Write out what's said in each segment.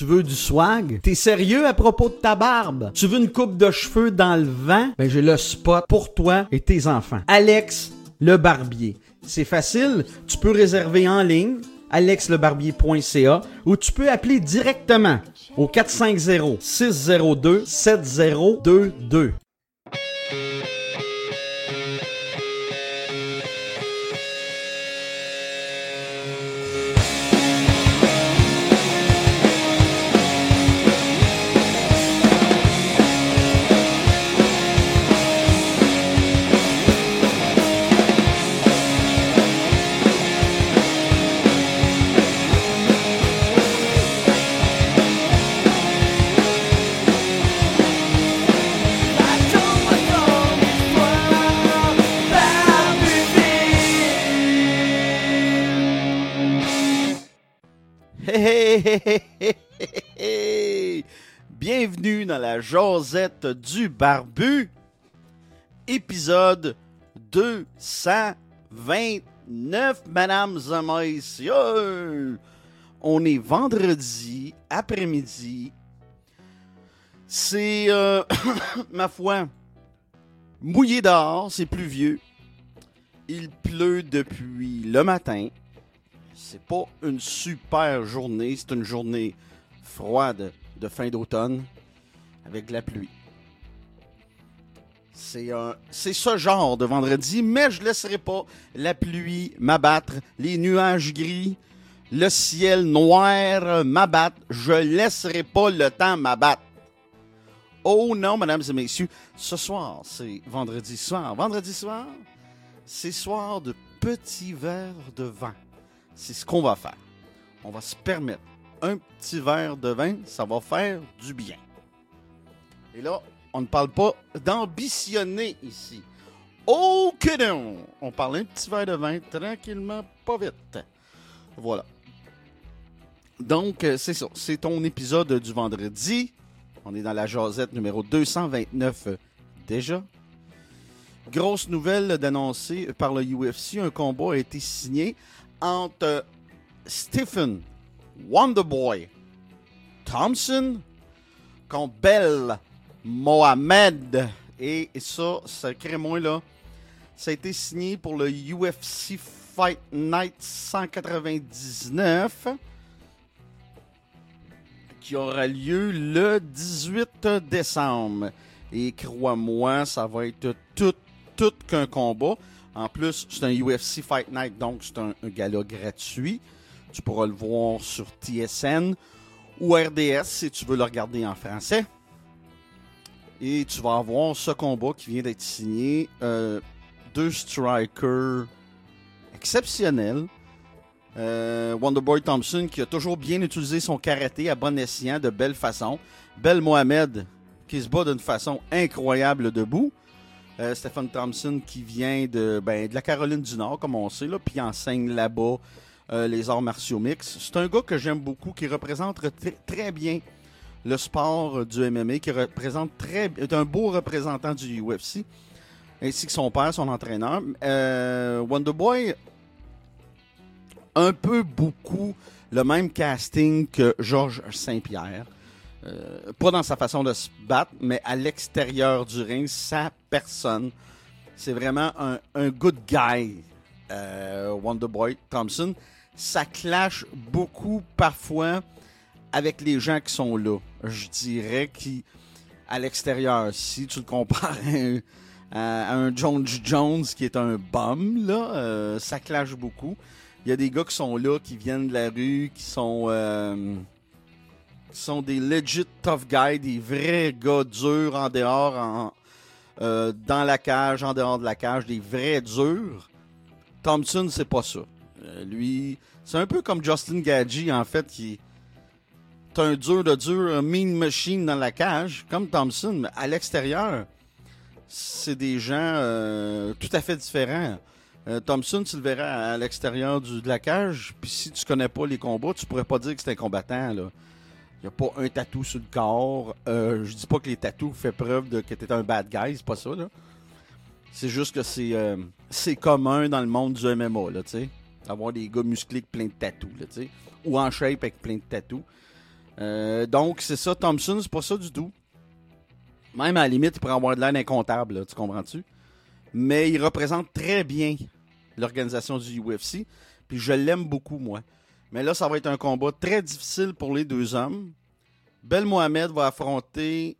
Tu veux du swag? T'es sérieux à propos de ta barbe? Tu veux une coupe de cheveux dans le vent? Ben j'ai le spot pour toi et tes enfants. Alex le Barbier. C'est facile, tu peux réserver en ligne, alexlebarbier.ca, ou tu peux appeler directement au 450-602-7022. Hey! Bienvenue dans la jasette du barbu, épisode 229, mesdames et messieurs. On est vendredi après-midi. C'est, ma foi, mouillé dehors, c'est pluvieux. Il pleut depuis le matin. C'est pas une super journée, c'est une journée froide de fin d'automne avec de la pluie. C'est ce genre de vendredi, mais je laisserai pas la pluie m'abattre, les nuages gris, le ciel noir m'abattre. Je laisserai pas le temps m'abattre. Oh non, mesdames et messieurs, ce soir, c'est vendredi soir. Vendredi soir, c'est soir de petits verres de vin. C'est ce qu'on va faire. On va se permettre un petit verre de vin, ça va faire du bien. Et là, on ne parle pas d'ambitionner ici. Oh que non! On parle un petit verre de vin tranquillement, pas vite. Voilà. Donc, c'est ça. C'est ton épisode du vendredi. On est dans la jasette numéro 229 déjà. Grosse nouvelle d'annoncer par le UFC. Un combat a été signé entre Stephen Wonderboy Thompson contre Belal Mohamed. Et ça, sacré-moi là, ça a été signé pour le UFC Fight Night 199 qui aura lieu le 18 décembre. Et crois-moi, ça va être tout qu'un combat. En plus, c'est un UFC Fight Night, donc c'est un gala gratuit. Tu pourras le voir sur TSN ou RDS si tu veux le regarder en français. Et tu vas avoir ce combat qui vient d'être signé. Deux strikers exceptionnels. Wonderboy Thompson qui a toujours bien utilisé son karaté à bon escient, de belle façon. Belal Mohamed qui se bat d'une façon incroyable debout. Stephen Thompson qui vient de la Caroline du Nord, comme on sait, là, puis enseigne là-bas les arts martiaux mixtes. C'est un gars que j'aime beaucoup, qui représente très bien le sport du MMA, qui est un beau représentant du UFC, ainsi que son père, son entraîneur. Wonderboy, un peu beaucoup le même casting que Georges Saint-Pierre. Pas dans sa façon de se battre, mais à l'extérieur du ring, sa personne. C'est vraiment un good guy, Wonderboy Thompson. Ça clash beaucoup parfois avec les gens qui sont là. Je dirais qu'à l'extérieur, si tu le compares à un John Jones qui est un bum, là, ça clash beaucoup. Il y a des gars qui sont là, qui viennent de la rue, qui sont des legit tough guys, des vrais gars durs en dehors, dans la cage, en dehors de la cage, des vrais durs. Thompson, c'est pas ça. Lui, c'est un peu comme Justin Gaethje, en fait, qui est un dur de dur, un mean machine dans la cage, comme Thompson, mais à l'extérieur, c'est des gens tout à fait différents. Thompson, tu le verras à l'extérieur de la cage, puis si tu connais pas les combats, tu pourrais pas dire que c'est un combattant, là. Il n'y a pas un tatou sur le corps. Je dis pas que les tatous font preuve que t'es un bad guy, c'est pas ça, là. C'est juste que c'est commun dans le monde du MMA, là, tu sais. D'avoir des gars musclés avec plein de tatous, là, tu sais. Ou en shape avec plein de tatous. Donc, c'est ça. Thompson, c'est pas ça du tout. Même à la limite, il pourrait avoir de l'air incontable, là, tu comprends-tu? Mais il représente très bien l'organisation du UFC. Puis je l'aime beaucoup, moi. Mais là, ça va être un combat très difficile pour les deux hommes. Bel Mohamed va affronter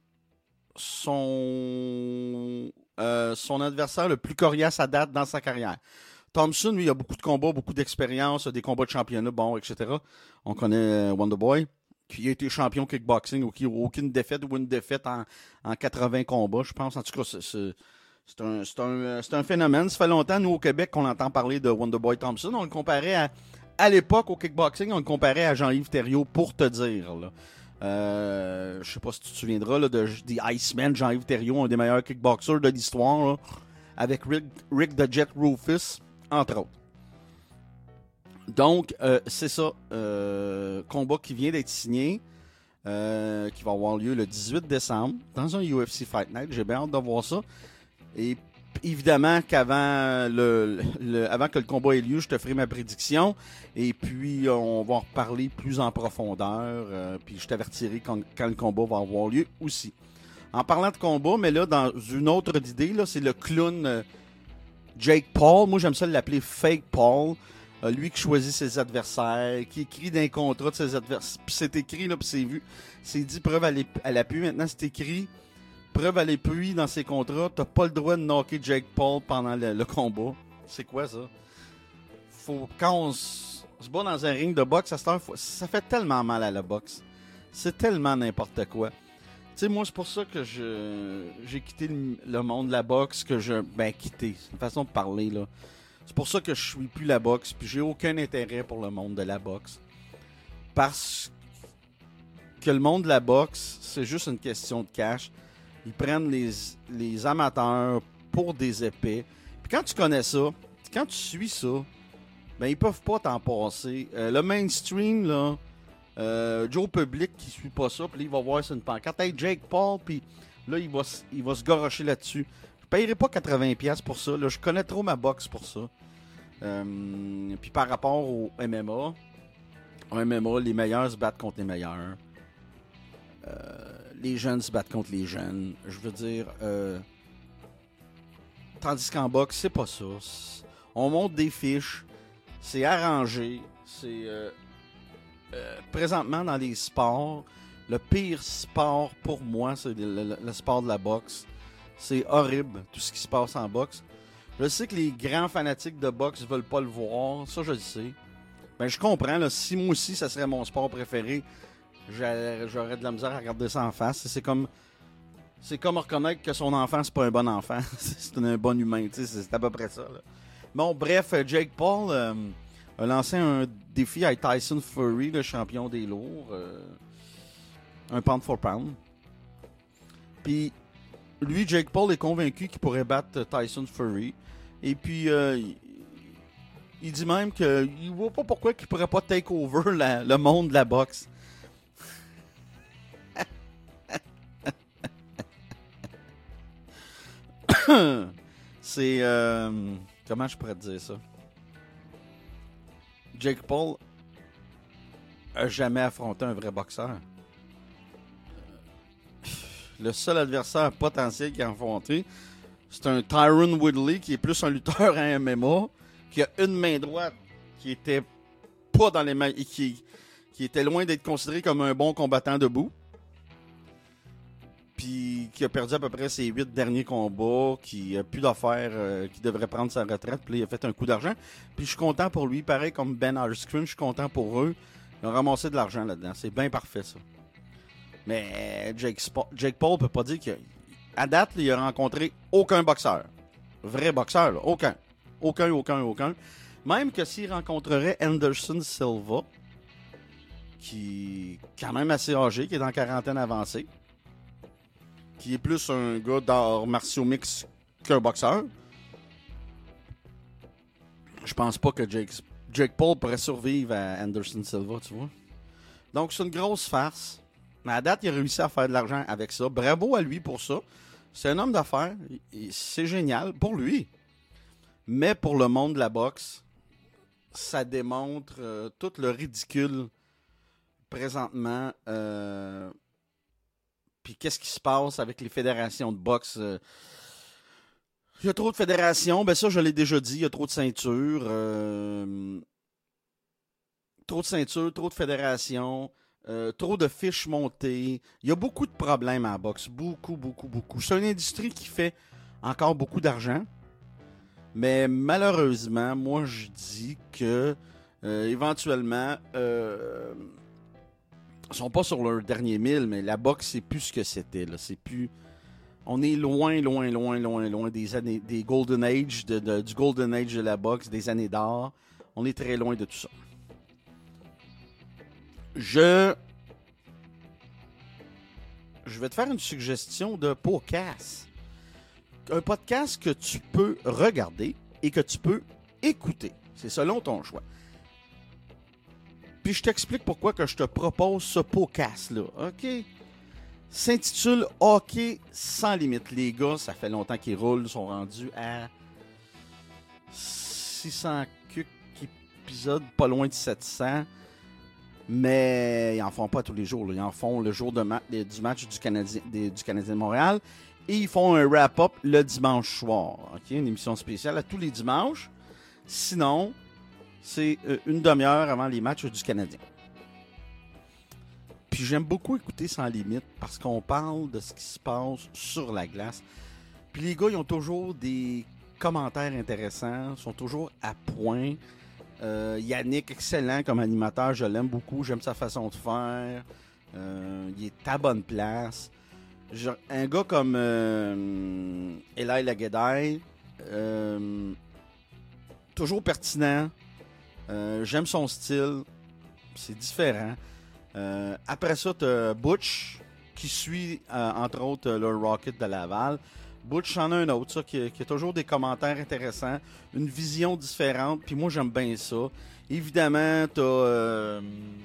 son adversaire le plus coriace à date dans sa carrière. Thompson, lui, il a beaucoup de combats, beaucoup d'expérience, des combats de championnat, bon, etc. On connaît Wonderboy, qui a été champion kickboxing, ou qui n'a aucune défaite ou une défaite en 80 combats, je pense. En tout cas, c'est un phénomène. Ça fait longtemps, nous, au Québec, qu'on entend parler de Wonderboy Thompson. On le comparait à l'époque, au kickboxing, on le comparait à Jean-Yves Thériault, pour te dire, là. Je sais pas si tu te souviendras là, de The Iceman, Jean-Yves Thériault, un des meilleurs kickboxers de l'histoire, là, avec Rick the Jet Rufus, entre autres. Donc, c'est ça. Combat qui vient d'être signé, qui va avoir lieu le 18 décembre dans un UFC Fight Night. J'ai bien hâte de voir ça. Et évidemment qu'avant avant que le combat ait lieu, je te ferai ma prédiction. Et puis, on va en reparler plus en profondeur. Puis, je t'avertirai quand le combat va avoir lieu aussi. En parlant de combat, mais là, dans une autre idée, là, c'est le clown Jake Paul. Moi, j'aime ça l'appeler Fake Paul. Lui qui choisit ses adversaires, qui écrit d'un contrat de ses adversaires. Puis c'est écrit, là, puis c'est vu. C'est dit preuve à l'appui. Maintenant, c'est écrit preuve à l'appui dans ses contrats. T'as pas le droit de knocker Jake Paul pendant le combat. C'est quoi ça? Quand on se bat dans un ring de boxe, ça fait tellement mal à la boxe. C'est tellement n'importe quoi. Tu sais, moi, c'est pour ça que j'ai quitté le monde de la boxe, quitté. C'est une façon de parler, là. C'est pour ça que je suis plus la boxe, puis j'ai aucun intérêt pour le monde de la boxe. Parce que le monde de la boxe, c'est juste une question de cash. Ils prennent les amateurs pour des épais. Puis quand tu connais ça, quand tu suis ça, ben ils peuvent pas t'en passer. Le mainstream, là, Joe Public qui suit pas ça, puis là, il va voir sur une pancarte. Hey, Jake Paul, puis là, il va se gorocher là-dessus. Je payerai pas 80$ pour ça. Là, je connais trop ma boxe pour ça. Puis par rapport au MMA, les meilleurs se battent contre les meilleurs. Les jeunes se battent contre les jeunes. Je veux dire, tandis qu'en boxe, c'est pas ça. On monte des fiches, c'est arrangé. C'est présentement dans les sports, le pire sport pour moi, c'est le sport de la boxe. C'est horrible, tout ce qui se passe en boxe. Je sais que les grands fanatiques de boxe veulent pas le voir, ça je le sais. Ben je comprends, là, si moi aussi ça serait mon sport préféré, j'aurais de la misère à regarder ça en face. C'est comme reconnaître que son enfant c'est pas un bon enfant, c'est un bon humain, c'est à peu près ça. Là. Bon, bref, Jake Paul a lancé un défi à Tyson Fury, le champion des lourds, un pound for pound. Puis lui, Jake Paul est convaincu qu'il pourrait battre Tyson Fury. Et puis, il dit même qu'il ne voit pas pourquoi il ne pourrait pas take over le monde de la boxe. C'est... comment je pourrais te dire ça? Jake Paul a jamais affronté un vrai boxeur. Le seul adversaire potentiel qu'il a affronté, c'est un Tyron Woodley qui est plus un lutteur à MMA, qui a une main droite qui était pas dans les mains, qui était loin d'être considéré comme un bon combattant debout, puis qui a perdu à peu près ses 8 derniers combats, qui a plus d'affaires, qui devrait prendre sa retraite, puis il a fait un coup d'argent. Puis je suis content pour lui, pareil comme Ben Askren, je suis content pour eux. Ils ont ramassé de l'argent là-dedans, c'est bien parfait ça. Mais Jake Paul peut pas dire qu'à date, il a rencontré aucun boxeur. Vrai boxeur, là. Aucun. Même que s'il rencontrerait Anderson Silva, qui est quand même assez âgé, qui est dans quarantaine avancée, qui est plus un gars d'arts martiaux mix qu'un boxeur, je pense pas que Jake Paul pourrait survivre à Anderson Silva, tu vois. Donc c'est une grosse farce. Mais à date, il a réussi à faire de l'argent avec ça. Bravo à lui pour ça. C'est un homme d'affaires. C'est génial pour lui. Mais pour le monde de la boxe, ça démontre tout le ridicule présentement. Puis qu'est-ce qui se passe avec les fédérations de boxe? Il y a trop de fédérations. Ben ça, je l'ai déjà dit. Il y a trop de ceintures. Trop de ceintures, trop de fédérations. Trop de fiches montées. Il y a beaucoup de problèmes en boxe. Beaucoup, beaucoup, beaucoup. C'est une industrie qui fait encore beaucoup d'argent. Mais malheureusement, moi, je dis que éventuellement, ils sont pas sur leur dernier mille, mais la boxe, c'est plus ce que c'était. Là. C'est plus... On est loin, loin, loin, loin, loin des années, des Golden Age, du Golden Age de la boxe, des années d'or. On est très loin de tout ça. Je vais te faire une suggestion de podcast. Un podcast que tu peux regarder et que tu peux écouter. C'est selon ton choix. Puis je t'explique pourquoi que je te propose ce podcast-là, OK? S'intitule Hockey sans limite. Les gars, ça fait longtemps qu'ils roulent, ils sont rendus à 600 épisodes, pas loin de 700. Mais ils en font pas tous les jours. Là. Ils en font le jour du match du Canadien de Montréal. Et ils font un wrap-up le dimanche soir. Okay? Une émission spéciale à tous les dimanches. Sinon, c'est une demi-heure avant les matchs du Canadien. Puis j'aime beaucoup écouter Sans Limite parce qu'on parle de ce qui se passe sur la glace. Puis les gars, ils ont toujours des commentaires intéressants, sont toujours à point. Yannick, excellent comme animateur, je l'aime beaucoup, j'aime sa façon de faire. Il est à bonne place. Un gars comme Eli Laguedai, toujours pertinent. J'aime son style. C'est différent. Après ça, tu as Butch, qui suit, entre autres, le Rocket de Laval. Butch en a un autre, ça, qui a toujours des commentaires intéressants, une vision différente, puis moi, j'aime bien ça. Évidemment, t'as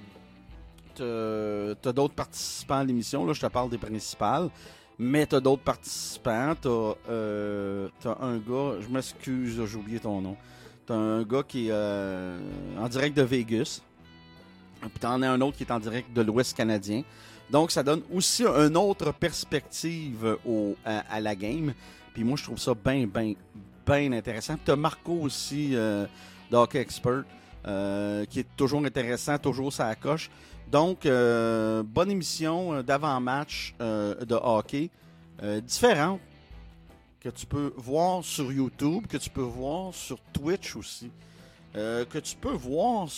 d'autres participants à l'émission, là, je te parle des principales, mais t'as d'autres participants, t'as un gars, je m'excuse, j'ai oublié ton nom, t'as un gars qui est en direct de Vegas, puis t'en as un autre qui est en direct de l'Ouest canadien. Donc, ça donne aussi une autre perspective à la game. Puis moi, je trouve ça bien intéressant. Tu as Marco aussi, de Hockey Expert, qui est toujours intéressant, toujours ça coche. Donc, bonne émission d'avant-match de hockey. Différente, que tu peux voir sur YouTube, que tu peux voir sur Twitch aussi. Que tu peux voir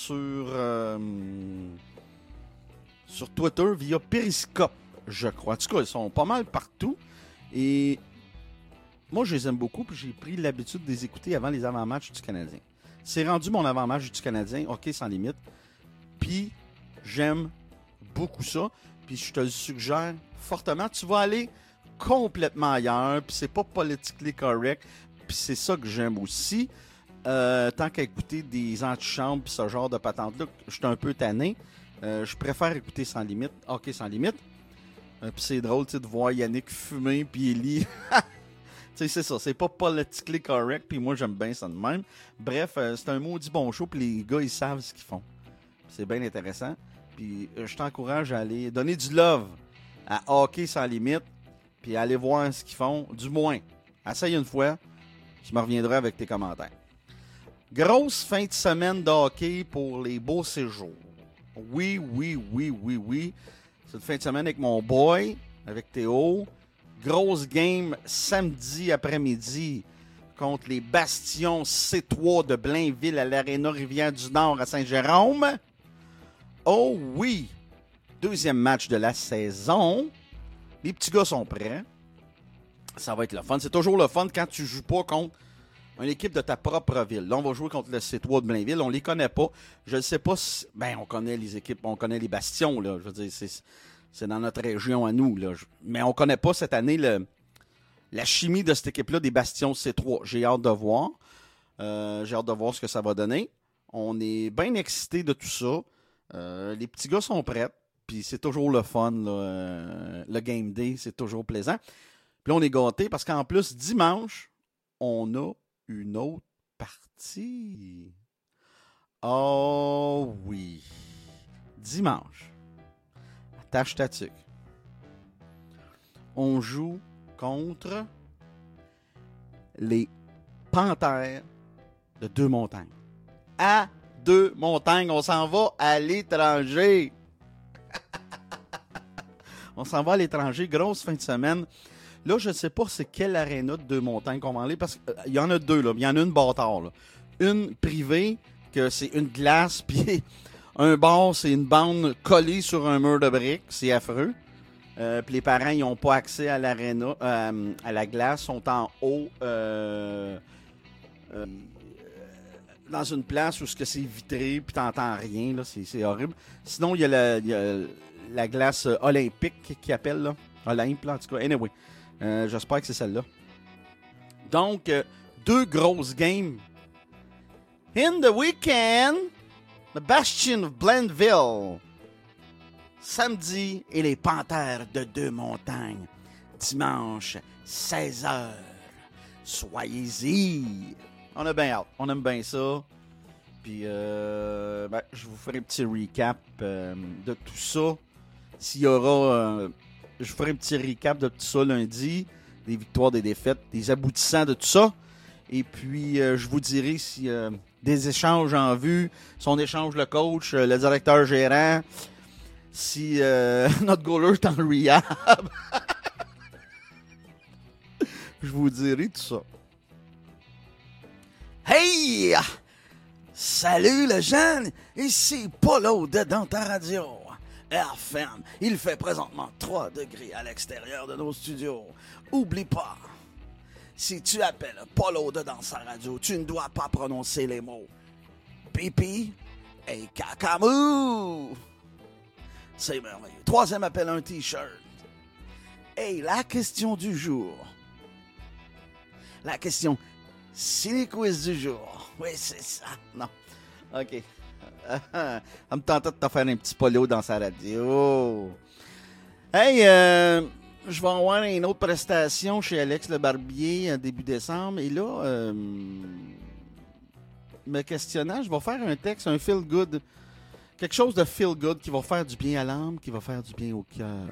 sur Twitter via Periscope, je crois. En tout cas, ils sont pas mal partout. Et moi, je les aime beaucoup, puis j'ai pris l'habitude de les écouter avant les avant-matchs du Canadien. C'est rendu mon avant-match du Canadien, Hockey sans limite. Puis, j'aime beaucoup ça. Puis, je te le suggère fortement. Tu vas aller complètement ailleurs, puis c'est pas politically correct. Puis, c'est ça que j'aime aussi. Tant qu'à écouter des antichambres puis ce genre de patente-là, je suis un peu tanné. Je préfère écouter Sans Limite, Hockey sans limite. Puis c'est drôle de voir Yannick fumer puis Eli. C'est ça, c'est pas politically correct, puis moi j'aime bien ça de même. Bref, c'est un maudit bon show, puis les gars ils savent ce qu'ils font. C'est bien intéressant. Puis je t'encourage à aller donner du love à Hockey sans limite, puis aller voir ce qu'ils font. Du moins, essaye une fois, tu me reviendras avec tes commentaires. Grosse fin de semaine de hockey pour les beaux séjours. Oui. C'est une fin de semaine avec mon boy, avec Théo. Grosse game samedi après-midi contre les Bastions C3 de Blainville à l'Aréna Rivière-du-Nord à Saint-Jérôme. Oh oui! Deuxième match de la saison. Les petits gars sont prêts. Ça va être le fun. C'est toujours le fun quand tu joues pas contre une équipe de ta propre ville. Là, on va jouer contre le C3 de Blainville. On les connaît pas. Je ne sais pas si... on connaît les équipes, on connaît les Bastions, là. Je veux dire, c'est dans notre région à nous, là. Mais on connaît pas cette année la chimie de cette équipe-là des Bastions C3. J'ai hâte de voir. J'ai hâte de voir ce que ça va donner. On est bien excités de tout ça. Les petits gars sont prêts. Puis c'est toujours le fun, là. Le game day, c'est toujours plaisant. Puis là, on est gâtés parce qu'en plus, dimanche, on a une autre partie. Oh oui. Dimanche. tâche tactique. On joue contre les Panthères de Deux-Montagnes. À Deux-Montagnes, on s'en va à l'étranger. On s'en va à l'étranger, grosse fin de semaine. Là, je ne sais pas c'est quelle aréna de Deux-Montagnes qu'on va aller, parce qu'il y en a deux, là. Il y en a une bâtard, là. Une privée, que c'est une glace, puis un bar, c'est une bande collée sur un mur de briques. C'est affreux. Puis les parents, ils n'ont pas accès à l'aréna, à la glace, sont en haut, dans une place où c'est vitré, puis t'entends rien, là, c'est horrible. Sinon, il y a la glace olympique qui appelle, là. Olympe, là, en tout cas. Anyway, j'espère que c'est celle-là. Donc, deux grosses games. In the weekend, the Bastion of Blainville. Samedi, et les Panthères de Deux-Montagnes. Dimanche, 16h. Soyez-y. On a bien hâte. On aime bien ça. Puis, je vous ferai un petit recap de tout ça. S'il y aura... je vous ferai un petit recap de tout ça lundi. Des victoires, des défaites, des aboutissants de tout ça. Et puis, je vous dirai si des échanges en vue, si on échange le coach, le directeur gérant, si notre goaler est en rehab. Je vous dirai tout ça. Hey! Salut les jeunes! Ici Polo de dans ta radio. RFM, il fait présentement 3 degrés à l'extérieur de nos studios. Oublie pas, si tu appelles Polo de dans sa radio, tu ne dois pas prononcer les mots pipi et cacamou. C'est merveilleux. 3e appel, un t-shirt. Et la question du jour. La question, c'est les quiz du jour. Oui, c'est ça. Non. OK. On me tentait de te faire un petit polo dans sa radio. Hey, je vais avoir une autre prestation chez Alex Le Barbier début décembre. Et là, me questionnant, je vais faire un texte, un feel good. Quelque chose de feel good qui va faire du bien à l'âme, qui va faire du bien au cœur.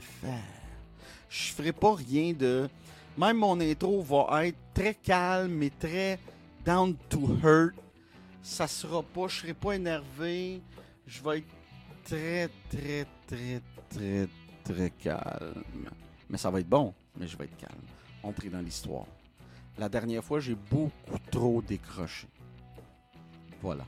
Je ferai pas rien de... Même mon intro va être très calme et très down to earth. Ça sera pas... Je serai pas énervé. Je vais être très, très, très, très, très calme. Mais ça va être bon, mais je vais être calme. Entrer dans l'histoire. La dernière fois, j'ai beaucoup trop décroché. Voilà.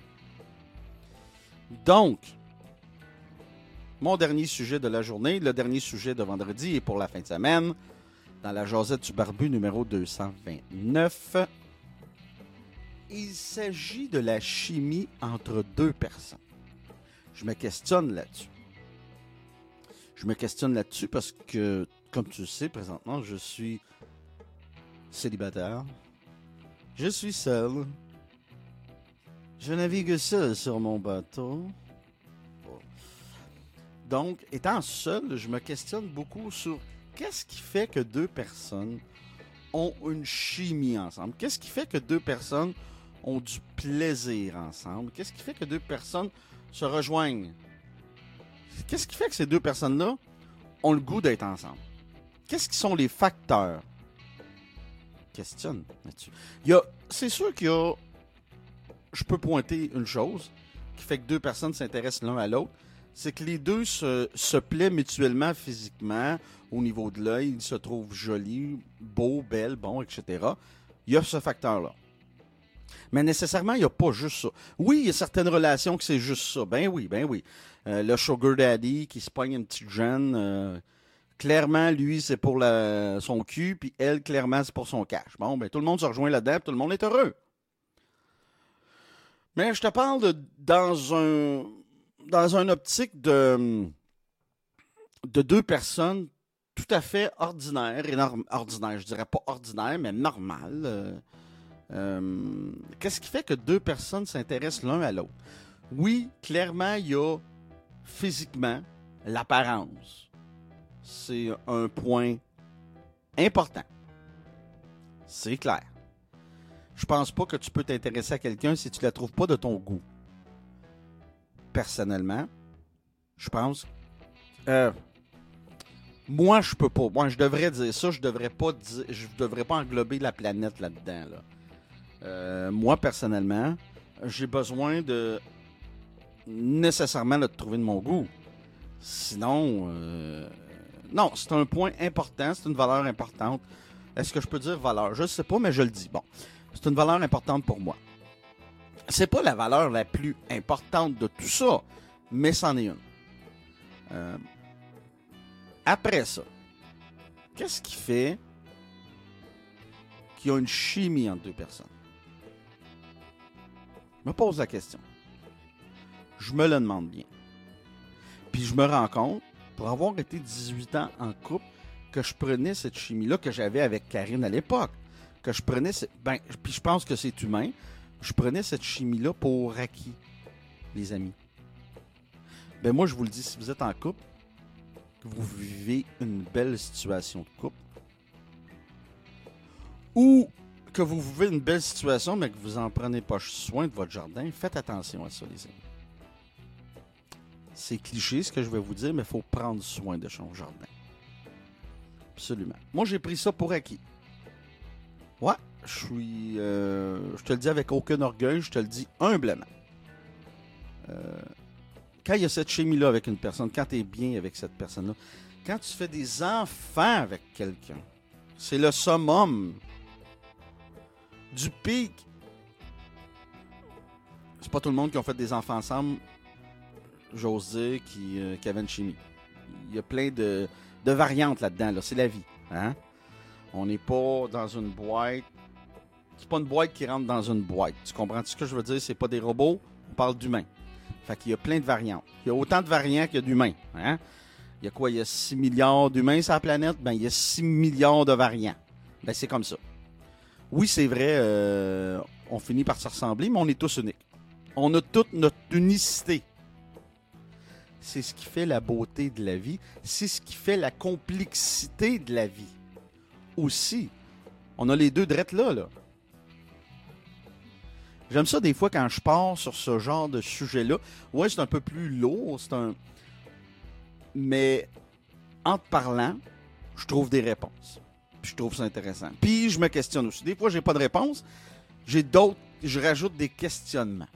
Donc, mon dernier sujet de la journée, le dernier sujet de vendredi et pour la fin de semaine, dans la Josette du Barbu numéro 229, il s'agit de la chimie entre deux personnes. Je me questionne là-dessus. Je me questionne là-dessus parce que, comme tu le sais, présentement, je suis célibataire. Je suis seul. Je navigue seul sur mon bateau. Donc, étant seul, je me questionne beaucoup sur qu'est-ce qui fait que deux personnes ont une chimie ensemble? Qu'est-ce qui fait que deux personnes ont du plaisir ensemble? Qu'est-ce qui fait que deux personnes se rejoignent? Qu'est-ce qui fait que ces deux personnes-là ont le goût d'être ensemble? Qu'est-ce qui sont les facteurs? Questionne là-dessus. C'est sûr qu'il y a... Je peux pointer une chose qui fait que deux personnes s'intéressent l'un à l'autre, c'est que les deux se plaisent mutuellement physiquement, au niveau de l'œil, ils se trouvent jolis, beaux, belles, bons, etc. Il y a ce facteur-là. Mais nécessairement, il n'y a pas juste ça. Oui, il y a certaines relations que c'est juste ça. Ben oui, ben oui. Le sugar daddy qui se pogne une petite jeune, clairement, lui, c'est pour son cul, puis elle, clairement, c'est pour son cash. Bon, ben tout le monde se rejoint là-dedans, tout le monde est heureux. Mais je te parle dans un optique de deux personnes tout à fait ordinaires et ordinaires, je dirais pas ordinaires, mais normales. Qu'est-ce qui fait que deux personnes s'intéressent l'un à l'autre? Oui, clairement, il y a physiquement l'apparence. C'est un point important. C'est clair. Je pense pas que tu peux t'intéresser à quelqu'un si tu la trouves pas de ton goût. Personnellement, je pense Moi, je peux pas. Moi, je devrais dire ça. Je devrais pas englober la planète là-dedans. Moi, personnellement, j'ai besoin de nécessairement de trouver de mon goût. Sinon, non, c'est un point important. C'est une valeur importante. Est-ce que je peux dire valeur? Je ne sais pas, mais je le dis. Bon, c'est une valeur importante pour moi. C'est pas la valeur la plus importante de tout ça, mais c'en est une. Après ça, qu'est-ce qui fait qu'il y a une chimie entre deux personnes? Je me pose la question. Je me le demande bien. Puis je me rends compte, pour avoir été 18 ans en couple, que je prenais cette chimie-là que j'avais avec Karine à l'époque. Que je prenais... puis je pense que c'est humain. Je prenais cette chimie-là pour acquis, les amis. Ben moi, je vous le dis, si vous êtes en couple, que vous vivez une belle situation de couple, ou que vous vivez une belle situation, mais que vous n'en prenez pas soin de votre jardin, faites attention à ça, les amis. C'est cliché ce que je vais vous dire, mais il faut prendre soin de son jardin. Absolument. Moi, j'ai pris ça pour acquis. Ouais, je te le dis avec aucun orgueil, je te le dis humblement. Quand il y a cette chimie-là avec une personne, quand tu es bien avec cette personne-là, quand tu fais des enfants avec quelqu'un, c'est le summum du pic. C'est pas tout le monde qui a fait des enfants ensemble, j'ose dire, qui avait une chimie. Il y a plein de variantes là-dedans. Là. C'est la vie. Hein? On n'est pas dans une boîte. C'est pas une boîte qui rentre dans une boîte. Tu comprends ce que je veux dire? C'est pas des robots, on parle d'humains. Fait qu'il y a plein de variantes. Il y a autant de variants qu'il y a d'humains. Hein? Il y a quoi? Il y a 6 milliards d'humains sur la planète? Ben, il y a 6 milliards de variants. Ben, c'est comme ça. Oui, c'est vrai, on finit par se ressembler, mais on est tous uniques. On a toute notre unicité. C'est ce qui fait la beauté de la vie. C'est ce qui fait la complexité de la vie. Aussi, on a les deux drettes là. J'aime ça des fois quand je pars sur ce genre de sujet-là. Ouais, c'est un peu plus lourd, mais en te parlant, je trouve des réponses. Puis je trouve ça intéressant. Puis je me questionne aussi. Des fois, j'ai pas de réponse. Je rajoute des questionnements.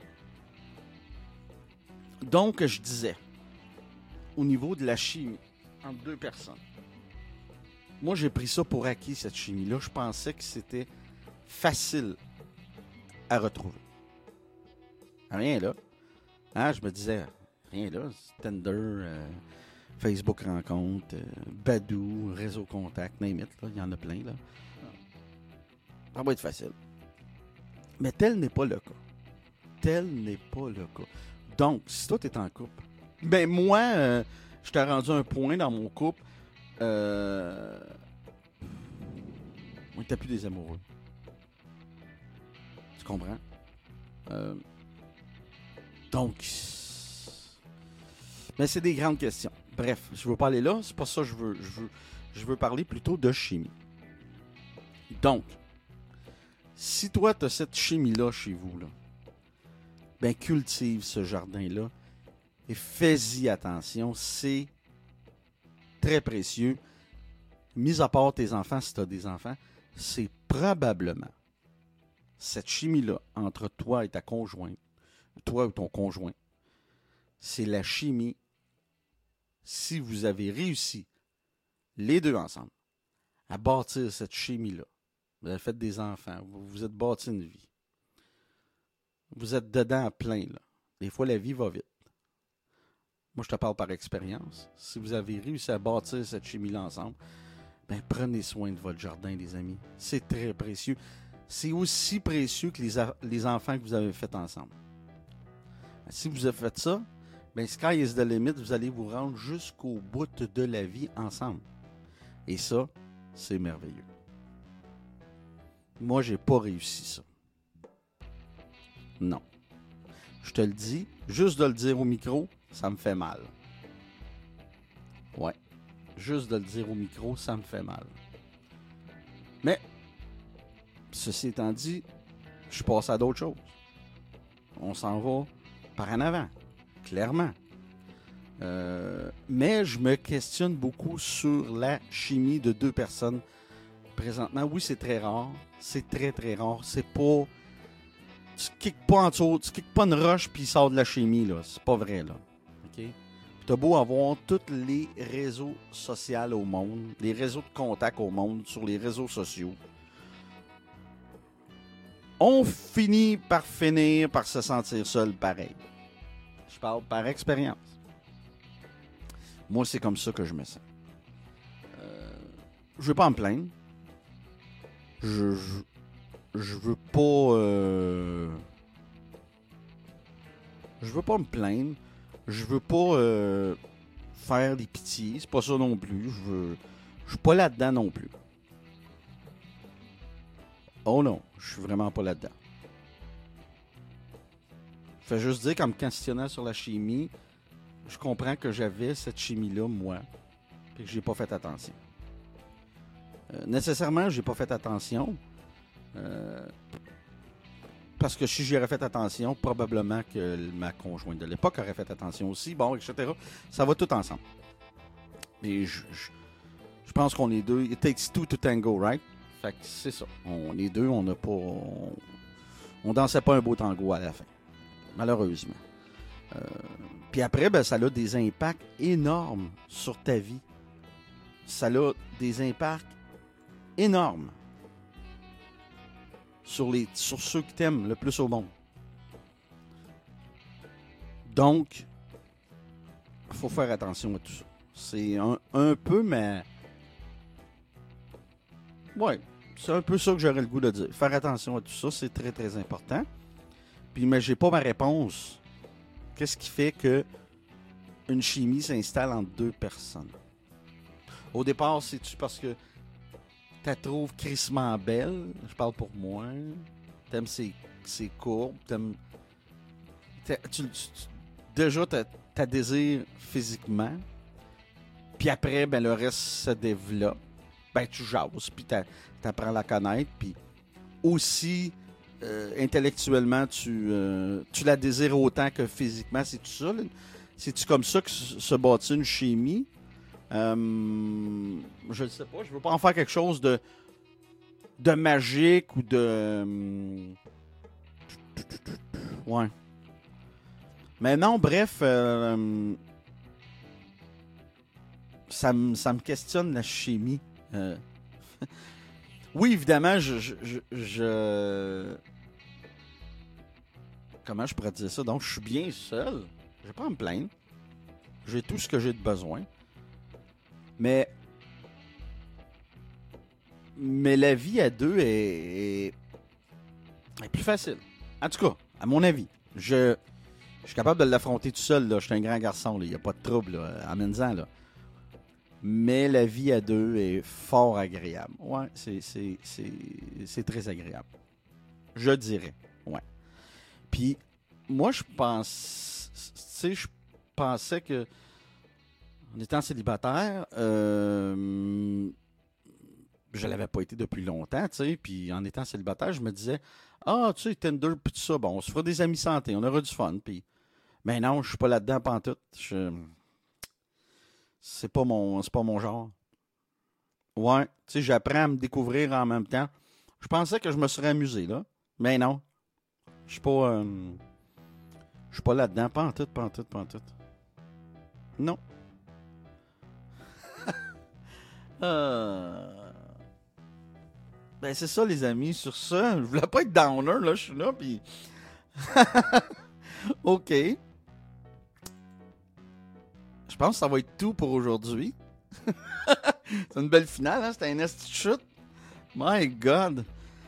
Donc, je disais, au niveau de la chimie entre deux personnes, moi, j'ai pris ça pour acquis, cette chimie-là. Je pensais que c'était facile à retrouver. Rien là. Hein, je me disais, rien là. Tinder, Facebook Rencontre, Badoo, Réseau Contact, name it, là, il y en a plein. Là. Ça va être facile. Mais tel n'est pas le cas. Tel n'est pas le cas. Donc, si toi, tu es en couple, ben moi, je t'ai rendu un point dans mon couple. On n'était plus des amoureux. Tu comprends? Donc, mais c'est des grandes questions. Bref, je veux pas aller là. C'est pas ça que je veux parler plutôt de chimie. Donc, si toi, tu as cette chimie-là chez vous, là, ben cultive ce jardin-là et fais-y attention. C'est très précieux. Mis à part tes enfants, si tu as des enfants, c'est probablement cette chimie-là entre toi et ta conjointe, toi ou ton conjoint, c'est la chimie, si vous avez réussi, les deux ensemble, à bâtir cette chimie-là, vous avez fait des enfants, vous vous êtes bâti une vie, vous êtes dedans à plein, là. Des fois, la vie va vite. Moi, je te parle par expérience. Si vous avez réussi à bâtir cette chimie-là ensemble, ben prenez soin de votre jardin, les amis. C'est très précieux. C'est aussi précieux que les enfants que vous avez faits ensemble. Si vous avez fait ça, ben sky is the limit, vous allez vous rendre jusqu'au bout de la vie ensemble. Et ça, c'est merveilleux. Moi, j'ai pas réussi ça. Non. Je te le dis, juste de le dire au micro, ça me fait mal. Ouais. Juste de le dire au micro, ça me fait mal. Mais, ceci étant dit, je suis passé à d'autres choses. On s'en va par en avant, clairement. Mais je me questionne beaucoup sur la chimie de deux personnes. Présentement, oui, c'est très rare. C'est très, très rare. C'est pas... Tu kicks pas en dessous, tu kicks pas une roche puis il sort de la chimie, là. C'est pas vrai, là. OK? Puis t'as beau avoir tous les réseaux sociaux au monde, les réseaux de contacts au monde, sur les réseaux sociaux. On finit par se sentir seul pareil. Je parle par expérience. Moi, c'est comme ça que je me sens. Je veux pas me plaindre. Je veux pas... je veux pas me plaindre. Je veux pas faire des pitiés. C'est pas ça non plus. Je suis pas là-dedans non plus. Oh non, je suis vraiment pas là-dedans. Je fais juste dire qu'en me questionnant sur la chimie, je comprends que j'avais cette chimie-là, moi, et que j'ai pas fait attention. Nécessairement, j'ai pas fait attention. Parce que si j'aurais fait attention, probablement que ma conjointe de l'époque aurait fait attention aussi, bon, etc. Ça va tout ensemble. Et je pense qu'on est deux. It takes two to tango, right? Fait que c'est ça. On est deux, on n'a pas... On dansait pas un beau tango à la fin. Malheureusement. Puis après, ben, ça a des impacts énormes sur ta vie. Ça a des impacts énormes sur ceux qui t'aiment le plus au monde. Donc, il faut faire attention à tout ça. C'est un peu, mais... Ouais, c'est un peu ça que j'aurais le goût de dire. Faire attention à tout ça, c'est très, très important. Puis, mais j'ai pas ma réponse. Qu'est-ce qui fait que une chimie s'installe entre deux personnes? Au départ, c'est-tu parce que tu la trouves crissement belle? Je parle pour moi. T'aimes ses courbes. Déjà, t'as désir physiquement. Puis après, ben, le reste se développe. Ben, tu jases, puis t'apprends à la connaître. Puis aussi, intellectuellement, tu la désires autant que physiquement. C'est-tu ça? C'est-tu comme ça que se bâtit une chimie? Je ne sais pas. Je veux pas en faire quelque chose de magique ou de... Ouais. Mais non, bref, ça me questionne la chimie. Oui, évidemment, comment je pourrais dire ça? Donc, je suis bien seul. Je vais pas à me plaindre. J'ai tout ce que j'ai de besoin. Mais la vie à deux est plus facile. En tout cas, à mon avis. Je suis capable de l'affronter tout seul. Là. Je suis un grand garçon. Il n'y a pas de trouble. Là. Amène-en. Là. Mais la vie à deux est fort agréable. Ouais, c'est très agréable. Je dirais. Ouais. Puis, moi, je pensais que en étant célibataire, je l'avais pas été depuis longtemps, tu sais, puis en étant célibataire, je me disais, ah, tu sais, Tinder, puis tout ça, bon, on se fera des amis santé, on aura du fun, puis... Mais non, je suis pas là-dedans pantoute. C'est pas mon genre. Ouais, tu sais, j'apprends à me découvrir en même temps. Je pensais que je me serais amusé, là, mais non. Je suis pas... je suis pas là-dedans, pantoute. Non. Ben c'est ça les amis, sur ça, je voulais pas être downer, là, je suis là, puis... OK. Je pense que ça va être tout pour aujourd'hui. C'est une belle finale, hein? C'était un esti de chute. My God.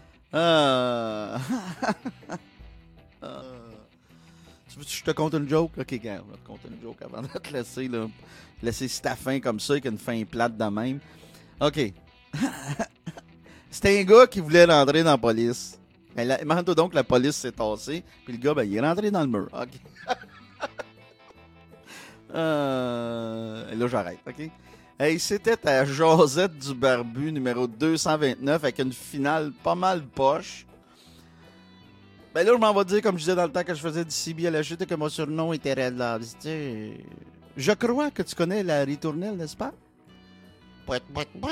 Tu veux que je te conte une joke? OK, gars, je vais te conter une joke avant de te laisser, là. Laisser ta fin comme ça, avec une fin plate de même. OK. C'était un gars qui voulait rentrer dans la police. Imagine-toi donc que la police s'est tassée, puis le gars, ben, il est rentré dans le mur. OK. Et là, j'arrête, OK? Hey, c'était ta Josette du Barbu numéro 229 avec une finale pas mal poche. Ben là, je m'en vais dire, comme je disais dans le temps que je faisais du CB à la chute, que mon surnom était Red Lobster. Je crois que tu connais la ritournelle, n'est-ce pas? Pouet, pouet, pouet.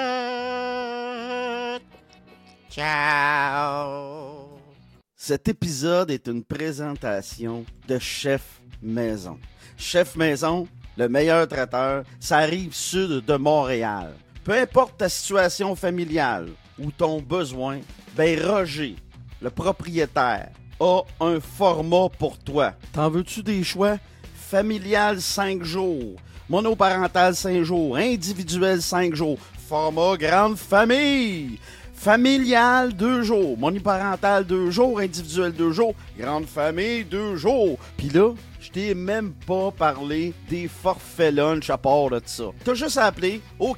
Ciao. Cet épisode est une présentation de Chef Maison. Chef Maison, le meilleur traiteur, ça arrive sud de Montréal. Peu importe ta situation familiale ou ton besoin, ben Roger, le propriétaire, a un format pour toi. T'en veux-tu des choix? Familial 5 jours, monoparental 5 jours, individuel 5 jours, format grande famille. Familial 2 jours, monoparental 2 jours, individuel 2 jours, grande famille 2 jours. Puis là, je t'ai même pas parlé des forfaits lunch à part de ça. T'as juste à appeler au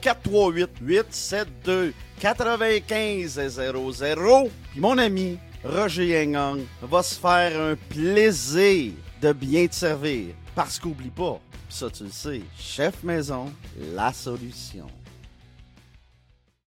438-872-9500. Puis mon ami Roger Engang va se faire un plaisir de bien te servir. Parce qu'oublie pas, ça tu le sais, Chef Maison, la solution.